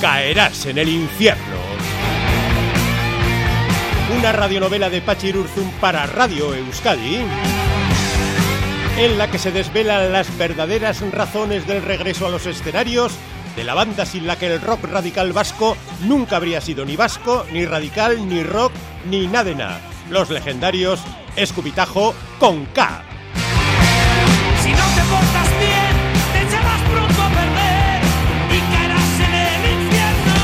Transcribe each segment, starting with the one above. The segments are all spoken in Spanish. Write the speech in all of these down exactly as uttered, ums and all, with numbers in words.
caerás en el infierno. Una radionovela de Patxi Irurzun para Radio Euskadi, en la que se desvelan las verdaderas razones del regreso a los escenarios de la banda sin la que el rock radical vasco nunca habría sido ni vasco, ni radical, ni rock, ni nada de nada. Los legendarios Escupitajo con K. Si no te portas bien, te echarás pronto a perder y caerás en el infierno.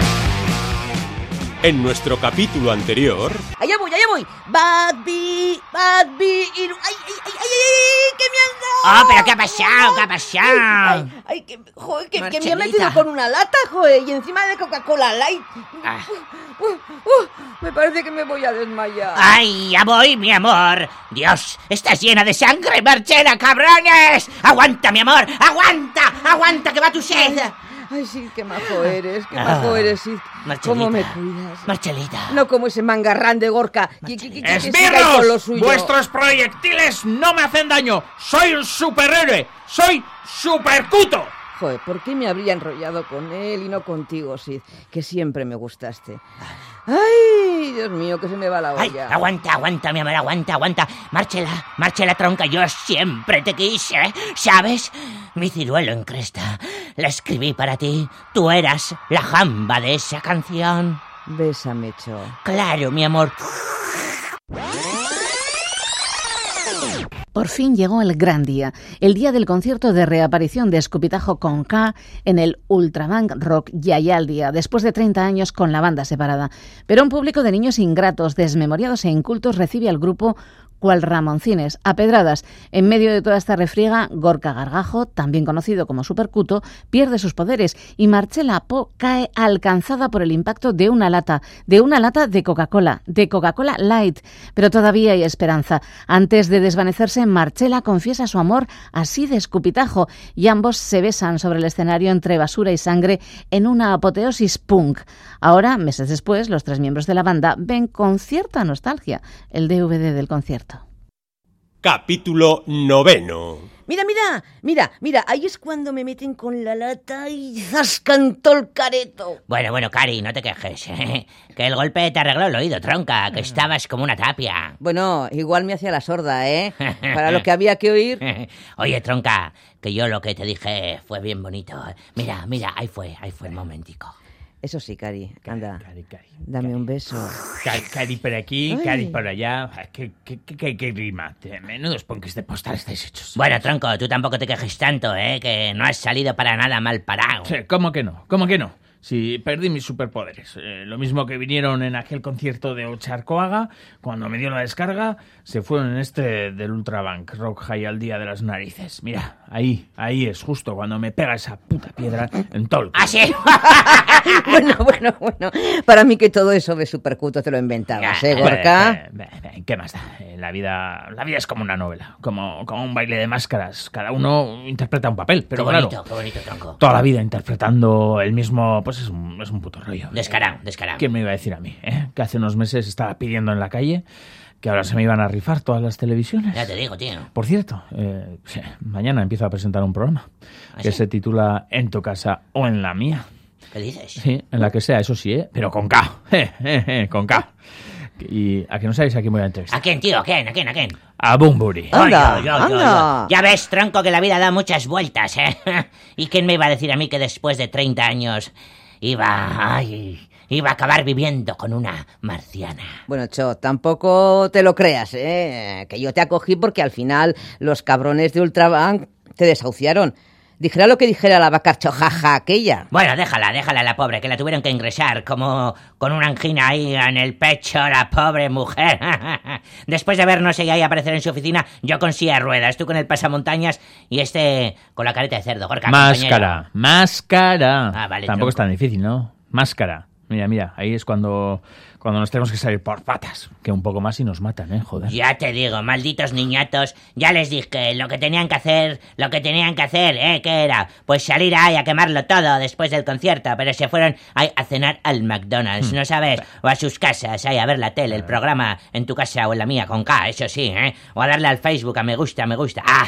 En nuestro capítulo anterior... Allá voy, allá voy. Bad Bee, Bad Bee. ¡Ay, ay, ay, ay, ay! ¡Que me han dado! ¡Oh, pero qué ha pasado! ¿Qué ha pasado? Ay, ay, ay que, joder, que, que me ha metido con una lata, joder, y encima de Coca-Cola Light. Ah. Uh, uh, uh, me parece que me voy a desmayar. ¡Ay, ya voy, mi amor! ¡Dios, estás llena de sangre, Marchena, cabrones! ¡Aguanta, mi amor! ¡Aguanta! ¡Aguanta, que va tu sed! Ay, sí, qué majo eres, qué majo eres, sí. ¿Cómo me cuidas? Marchelita. No como ese mangarrán de Gorka. Que, que, que, que ¡Esbirros! con lo suyo. ¡Vuestros proyectiles no me hacen daño! ¡Soy un superhéroe! ¡Soy supercuto! Joder, ¿por qué me habría enrollado con él y no contigo, Sid? Que siempre me gustaste. ¡Ay, Dios mío, que se me va la olla! Ay, aguanta, aguanta, mi amor, aguanta, aguanta. Márchela, Márchela, tronca, yo siempre te quise, ¿sabes? Mi ciruelo en cresta, la escribí para ti. Tú eras la jamba de esa canción. Bésame, Cho. Claro, mi amor. Por fin llegó el gran día, el día del concierto de reaparición de Escupitajo con K en el Ultrabank Rock Yayaldia, después de treinta años con la banda separada. Pero un público de niños ingratos, desmemoriados e incultos recibe al grupo cual Ramoncines, a pedradas. En medio de toda esta refriega, Gorka Gargajo, también conocido como Supercuto, pierde sus poderes y Marchela Po cae alcanzada por el impacto de una lata, de una lata de Coca-Cola, de Coca-Cola Light. Pero todavía hay esperanza. Antes de desvanecerse, Marchela confiesa su amor así de Escupitajo y ambos se besan sobre el escenario entre basura y sangre en una apoteosis punk. Ahora, meses después, los tres miembros de la banda ven con cierta nostalgia el D V D del concierto. Capítulo noveno. Mira, mira, mira, mira, ahí es cuando me meten con la lata y zascan todo el careto. Bueno, bueno, Cari, no te quejes, ¿eh? Que el golpe te arregló el oído, tronca, que estabas como una tapia. Bueno, igual me hacía la sorda, ¿eh? Para lo que había que oír. Oye, tronca, que yo lo que te dije fue bien bonito. Mira, mira, ahí fue, ahí fue el momentico. Eso sí, Cari, anda, Cari, Cari, dame Cari. un beso. Cari, Cari por aquí, Ay. Cari por allá. ¿Qué, qué, qué, qué rima? Menudos ponques de postal estáis hechos. Bueno, tronco, tú tampoco te quejes tanto, ¿eh? Que no has salido para nada mal parado. Sí, ¿cómo que no? ¿Cómo que no? Si perdí mis superpoderes. Eh, lo mismo que vinieron en aquel concierto de Ocharcoaga, cuando me dio la descarga, se fueron en este del Ultrabank Rock High al día de las narices. Mira, ahí, ahí es justo cuando me pega esa puta piedra en todo el culo. ¿Ah, sí? Bueno, bueno, bueno. Para mí que todo eso de Supercuto te lo inventabas, ¿eh, Gorka? Eh, eh, eh, ¿Qué más da? Eh, La vida, la vida es como una novela, como, como un baile de máscaras. Cada uno interpreta un papel, pero Qué bonito, claro, qué bonito, tronco. toda la vida interpretando el mismo, pues es un, es un puto rollo. Descarado, descarado. ¿Quién me iba a decir a mí, eh? Que hace unos meses estaba pidiendo en la calle que ahora se me iban a rifar todas las televisiones. Ya te digo, tío. Por cierto, eh, mañana empiezo a presentar un programa ¿Ah, que sí? se titula En tu casa o en la mía. ¿Qué dices? Sí, en la que sea, eso sí, ¿eh? Pero con K, eh, eh, eh, con K. Y a que no sabéis a quién voy a entrevistar. ¿A quién, tío? ¿A quién? ¿A quién? ¿A quién? A Bumburi. Anda, Ay, ay, ay, anda. ay. Ya ves, tronco, que la vida da muchas vueltas, ¿eh? ¿Y quién me iba a decir a mí que después de treinta años iba... Ay, iba a acabar viviendo con una marciana? Bueno, Cho, tampoco te lo creas, ¿eh? Que yo te acogí porque al final los cabrones de Ultrabank te desahuciaron. Dijera lo que dijera la vacarchojaja aquella. Bueno, déjala, déjala la pobre, que la tuvieron que ingresar como con una angina ahí en el pecho, la pobre mujer. Después de vernos ella ahí aparecer en su oficina, yo con silla de ruedas, tú con el pasamontañas y este con la careta de cerdo. Gorka, Máscara, máscara. Ah, vale, Tampoco es tronco. tan difícil, ¿no? Máscara. Mira, mira, ahí es cuando, cuando nos tenemos que salir por patas. Que un poco más y nos matan, ¿eh? Joder. Ya te digo, malditos niñatos, ya les dije lo que tenían que hacer, lo que tenían que hacer, ¿eh? ¿Qué era? Pues salir ahí a quemarlo todo después del concierto, pero se fueron ahí a cenar al McDonald's, ¿no sabes? O a sus casas, ahí a ver la tele, el programa en tu casa o en la mía con K, eso sí, ¿eh? O a darle al Facebook a me gusta, me gusta. ¡Ah!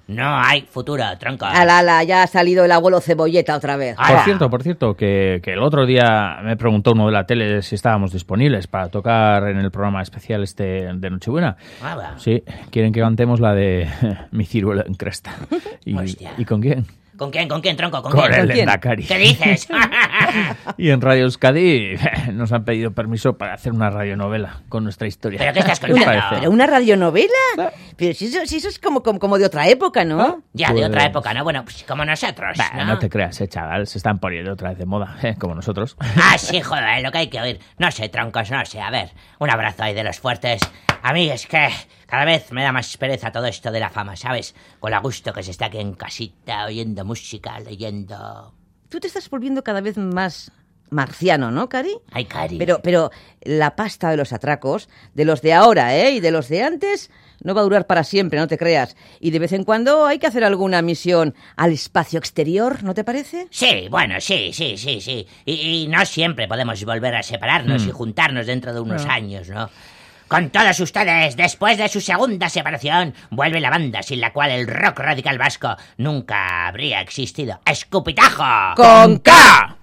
No hay futuro, tronco. Ala, ala, ya ha salido el abuelo Cebolleta otra vez. Por cierto, por cierto, que, que el otro día me preguntó uno de la tele si estábamos disponibles para tocar en el programa especial este de Nochebuena. Ah, va. Sí, quieren que cantemos la de Mi ciruelo en cresta. ¿Y, Hostia. ¿y con quién? ¿Con quién? ¿Con quién, tronco? ¿Con, Con quién? el quién? Endacari. ¿Qué dices? Y en Radio Euskadi nos han pedido permiso para hacer una radionovela con nuestra historia. ¿Pero qué estás ¿Qué os contando? parece? ¿Pero una radionovela? Pero si eso, si eso es como, como, como de otra época, ¿no? Ya, de Pues- otra época, ¿no? Bueno, pues como nosotros, Bah, ¿no? no te creas, eh, chaval, se están poniendo otra vez de moda, eh, como nosotros. Ah, sí, joder, lo que hay que oír. No sé, troncos, no sé. A ver, un abrazo ahí de los fuertes. A mí es que cada vez me da más pereza todo esto de la fama, ¿sabes? Con la gusto que se está aquí en casita, oyendo música, leyendo... Tú te estás volviendo cada vez más marciano, ¿no, Cari? Ay, Cari. Pero, pero la pasta de los atracos, de los de ahora, ¿eh? Y de los de antes, no va a durar para siempre, no te creas. Y de vez en cuando hay que hacer alguna misión al espacio exterior, ¿no te parece? Sí, bueno, sí, sí, sí, sí. Y, y no siempre podemos volver a separarnos y juntarnos dentro de unos años, ¿no? Con todos ustedes, después de su segunda separación, vuelve la banda sin la cual el rock radical vasco nunca habría existido. ¡Escupitajo! ¡Con K!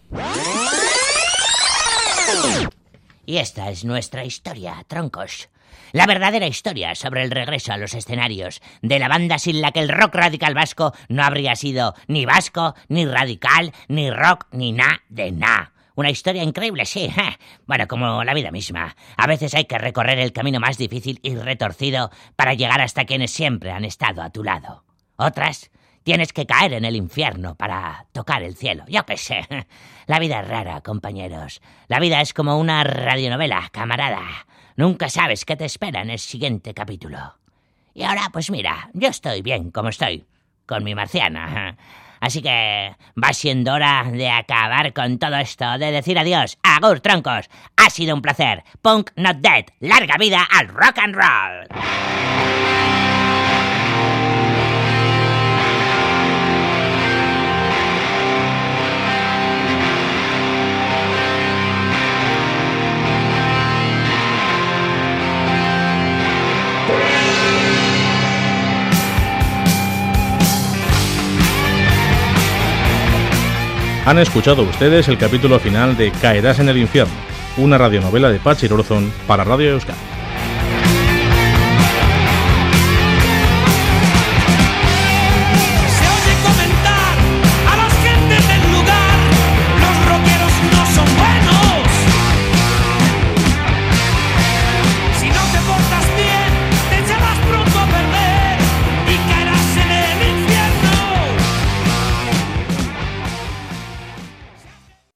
Y esta es nuestra historia, troncos. La verdadera historia sobre el regreso a los escenarios de la banda sin la que el rock radical vasco no habría sido ni vasco, ni radical, ni rock, ni na de na. Una historia increíble, sí. ¿eh? Bueno, como la vida misma. A veces hay que recorrer el camino más difícil y retorcido para llegar hasta quienes siempre han estado a tu lado. Otras, tienes que caer en el infierno para tocar el cielo. Yo qué sé. La vida es rara, compañeros. La vida es como una radionovela, camarada. Nunca sabes qué te espera en el siguiente capítulo. Y ahora, pues mira, yo estoy bien como estoy, con mi marciana. Así que va siendo hora de acabar con todo esto, de decir adiós. Agur, troncos. Ha sido un placer. Punk not dead. Larga vida al rock and roll. Han escuchado ustedes el capítulo final de Caerás en el infierno, una radionovela de Patxi Urzún para Radio Euskadi.